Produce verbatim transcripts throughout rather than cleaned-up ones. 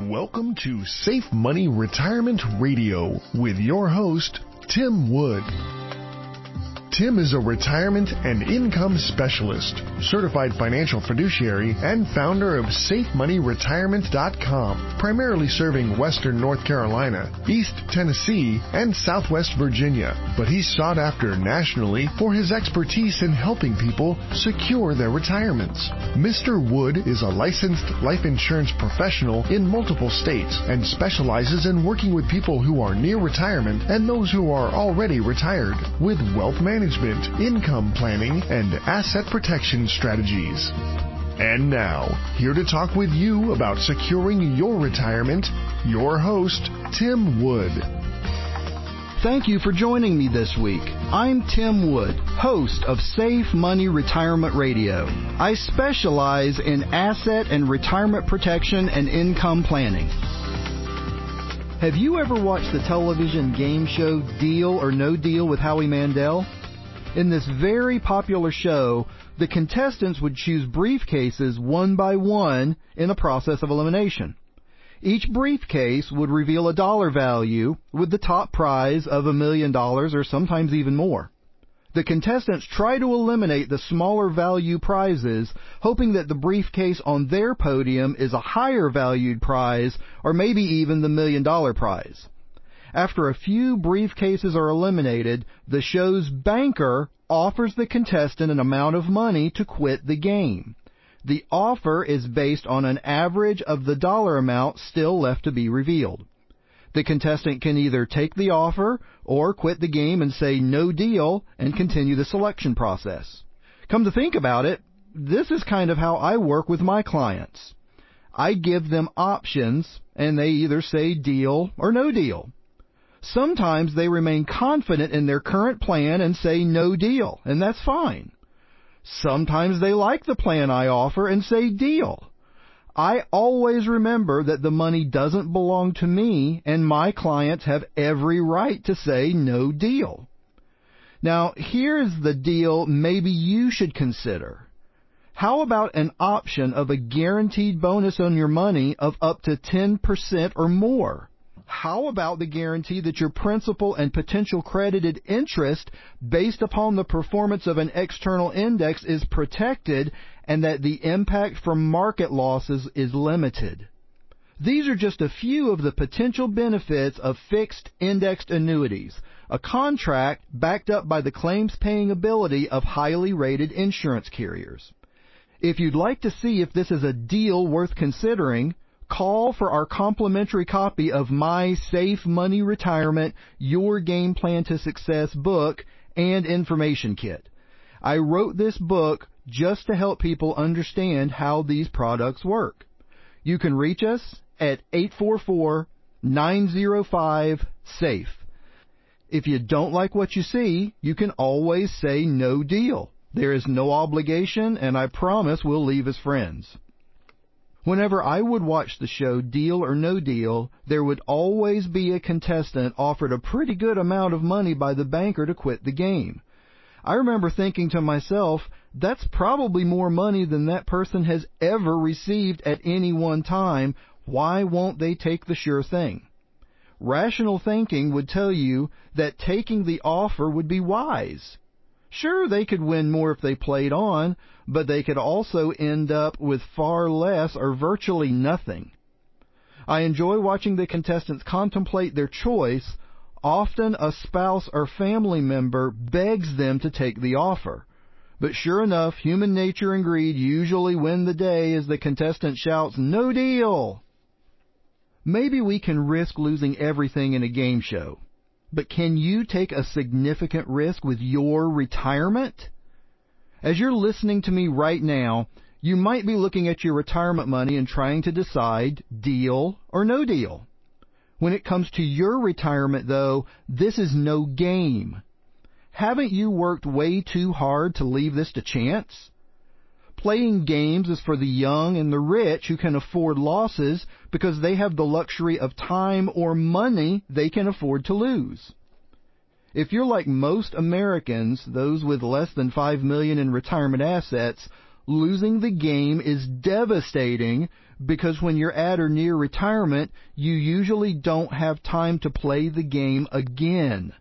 Welcome to Safe Money Retirement Radio with your host, Tim Wood. Tim is a retirement and income specialist, certified financial fiduciary, and founder of Safe Money Retirement dot com, primarily serving Western North Carolina, East Tennessee, and Southwest Virginia. But he's sought after nationally for his expertise in helping people secure their retirements. Mister Wood is a licensed life insurance professional in multiple states and specializes in working with people who are near retirement and those who are already retired with wealth management. Management, income planning, and asset protection strategies. And now, here to talk with you about securing your retirement, your host, Tim Wood. Thank you for joining me this week. I'm Tim Wood, host of Safe Money Retirement Radio. I specialize in asset and retirement protection and income planning. Have you ever watched the television game show Deal or No Deal with Howie Mandel? In this very popular show, the contestants would choose briefcases one by one in a process of elimination. Each briefcase would reveal a dollar value with the top prize of a million dollars or sometimes even more. The contestants try to eliminate the smaller value prizes, hoping that the briefcase on their podium is a higher valued prize or maybe even the million dollar prize. After a few briefcases are eliminated, the show's banker offers the contestant an amount of money to quit the game. The offer is based on an average of the dollar amount still left to be revealed. The contestant can either take the offer or quit the game and say no deal and continue the selection process. Come to think about it, this is kind of how I work with my clients. I give them options and they either say deal or no deal. Sometimes they remain confident in their current plan and say no deal, and that's fine. Sometimes they like the plan I offer and say deal. I always remember that the money doesn't belong to me, and my clients have every right to say no deal. Now, here's the deal maybe you should consider. How about an option of a guaranteed bonus on your money of up to ten percent or more? How about the guarantee that your principal and potential credited interest based upon the performance of an external index is protected and that the impact from market losses is limited? These are just a few of the potential benefits of fixed indexed annuities, a contract backed up by the claims paying ability of highly rated insurance carriers. If you'd like to see if this is a deal worth considering, call for our complimentary copy of my Safe Money Retirement, Your Game Plan to Success book and information kit. I wrote this book just to help people understand how these products work. You can reach us at eight four four, nine zero five, SAFE. If you don't like what you see, you can always say no deal. There is no obligation, and I promise we'll leave as friends. Whenever I would watch the show Deal or No Deal, there would always be a contestant offered a pretty good amount of money by the banker to quit the game. I remember thinking to myself, that's probably more money than that person has ever received at any one time. Why won't they take the sure thing? Rational thinking would tell you that taking the offer would be wise. Sure, they could win more if they played on, but they could also end up with far less or virtually nothing. I enjoy watching the contestants contemplate their choice. Often a spouse or family member begs them to take the offer. But sure enough, human nature and greed usually win the day as the contestant shouts, "No deal!" Maybe we can risk losing everything in a game show. But can you take a significant risk with your retirement? As you're listening to me right now, you might be looking at your retirement money and trying to decide deal or no deal. When it comes to your retirement, though, this is no game. Haven't you worked way too hard to leave this to chance? Playing games is for the young and the rich who can afford losses because they have the luxury of time or money they can afford to lose. If you're like most Americans, those with less than five million dollars in retirement assets, losing the game is devastating because when you're at or near retirement, you usually don't have time to play the game again.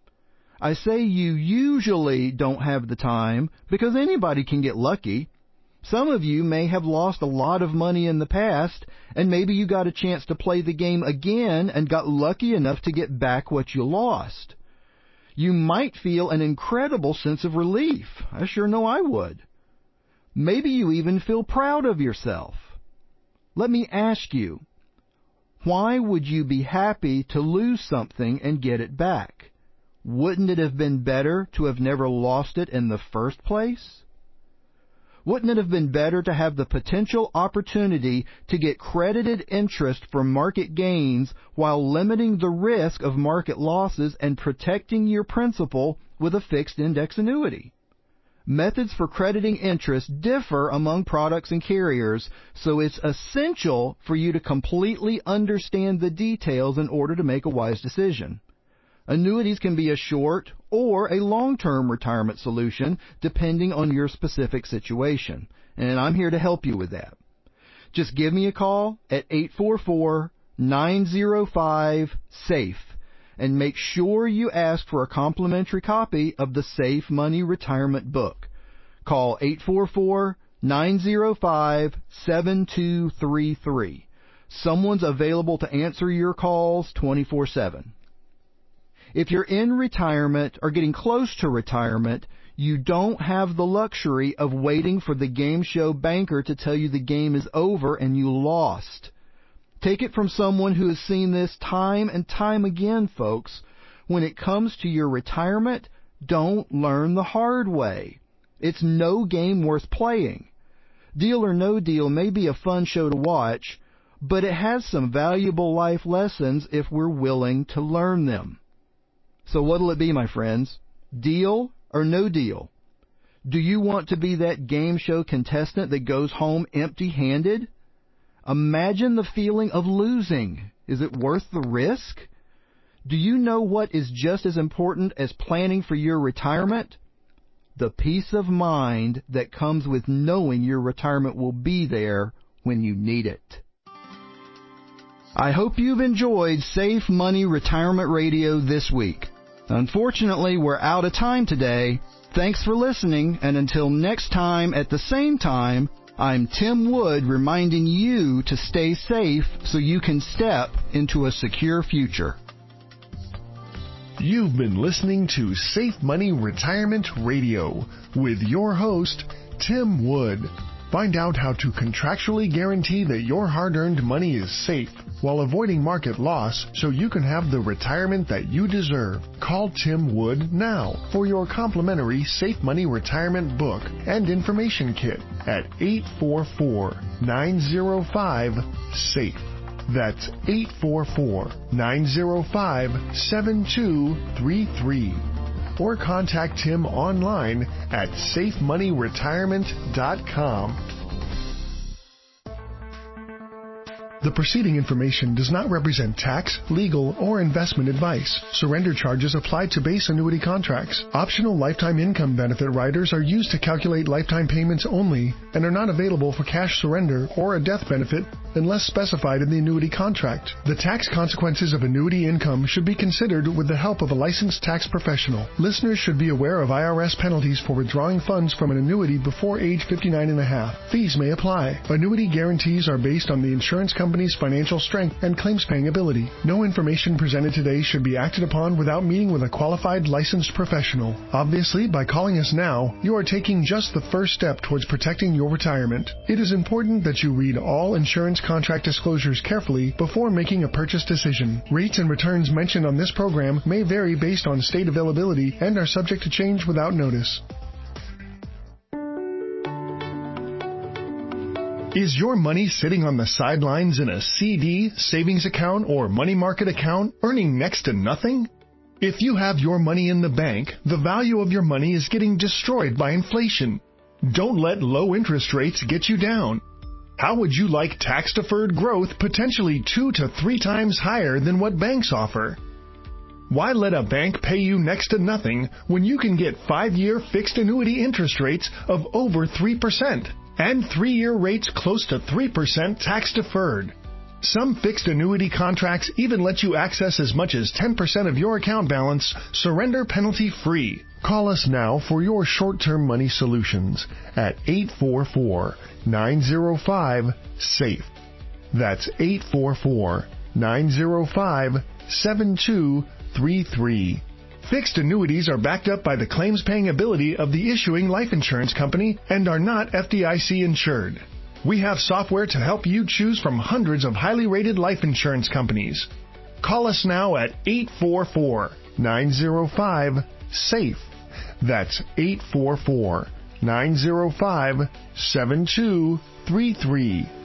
I say you usually don't have the time because anybody can get lucky. Some of you may have lost a lot of money in the past, and maybe you got a chance to play the game again and got lucky enough to get back what you lost. You might feel an incredible sense of relief. I sure know I would. Maybe you even feel proud of yourself. Let me ask you, why would you be happy to lose something and get it back? Wouldn't it have been better to have never lost it in the first place? Wouldn't it have been better to have the potential opportunity to get credited interest for market gains while limiting the risk of market losses and protecting your principal with a fixed index annuity? Methods for crediting interest differ among products and carriers, so it's essential for you to completely understand the details in order to make a wise decision. Annuities can be a short or a long-term retirement solution depending on your specific situation, and I'm here to help you with that. Just give me a call at eight four four, nine zero five, SAFE and make sure you ask for a complimentary copy of the Safe Money Retirement Book. Call eight four four, nine zero five, seven two three three. Someone's available to answer your calls twenty-four seven. If you're in retirement or getting close to retirement, you don't have the luxury of waiting for the game show banker to tell you the game is over and you lost. Take it from someone who has seen this time and time again, folks. When it comes to your retirement, don't learn the hard way. It's no game worth playing. Deal or No Deal may be a fun show to watch, but it has some valuable life lessons if we're willing to learn them. So what'll it be, my friends? Deal or no deal? Do you want to be that game show contestant that goes home empty-handed? Imagine the feeling of losing. Is it worth the risk? Do you know what is just as important as planning for your retirement? The peace of mind that comes with knowing your retirement will be there when you need it. I hope you've enjoyed Safe Money Retirement Radio this week. Unfortunately, we're out of time today. Thanks for listening, and until next time at the same time, I'm Tim Wood reminding you to stay safe so you can step into a secure future. You've been listening to Safe Money Retirement Radio with your host, Tim Wood. Find out how to contractually guarantee that your hard-earned money is safe while avoiding market loss so you can have the retirement that you deserve. Call Tim Wood now for your complimentary Safe Money Retirement Book and Information Kit at eight four four, nine zero five, SAFE. That's eight four four, nine zero five, seven two three three. Or contact him online at safe money retirement dot com. The preceding information does not represent tax, legal, or investment advice. Surrender charges apply to base annuity contracts. Optional lifetime income benefit riders are used to calculate lifetime payments only and are not available for cash surrender or a death benefit unless specified in the annuity contract. The tax consequences of annuity income should be considered with the help of a licensed tax professional. Listeners should be aware of I R S penalties for withdrawing funds from an annuity before age fifty-nine and a half. Fees may apply. Annuity guarantees are based on the insurance company's financial strength and claims-paying ability. No information presented today should be acted upon without meeting with a qualified licensed professional. Obviously, by calling us now, you are taking just the first step towards protecting your retirement. It is important that you read all insurance contract disclosures carefully before making a purchase decision. Rates and returns mentioned on this program may vary based on state availability and are subject to change without notice. Is your money sitting on the sidelines in a C D, savings account, or money market account, earning next to nothing? If you have your money in the bank, the value of your money is getting destroyed by inflation. Don't let low interest rates get you down. How would you like tax-deferred growth potentially two to three times higher than what banks offer? Why let a bank pay you next to nothing when you can get five-year fixed annuity interest rates of over three percent? and three-year rates close to three percent tax-deferred. Some fixed annuity contracts even let you access as much as ten percent of your account balance, surrender penalty-free. Call us now for your short-term money solutions at eight four four, nine zero five, SAFE. That's eight four four, nine zero five, seven two three three. Fixed annuities are backed up by the claims-paying ability of the issuing life insurance company and are not F D I C insured. We have software to help you choose from hundreds of highly rated life insurance companies. Call us now at eight four four, nine zero five, SAFE. That's eight four four, nine zero five, seven two three three.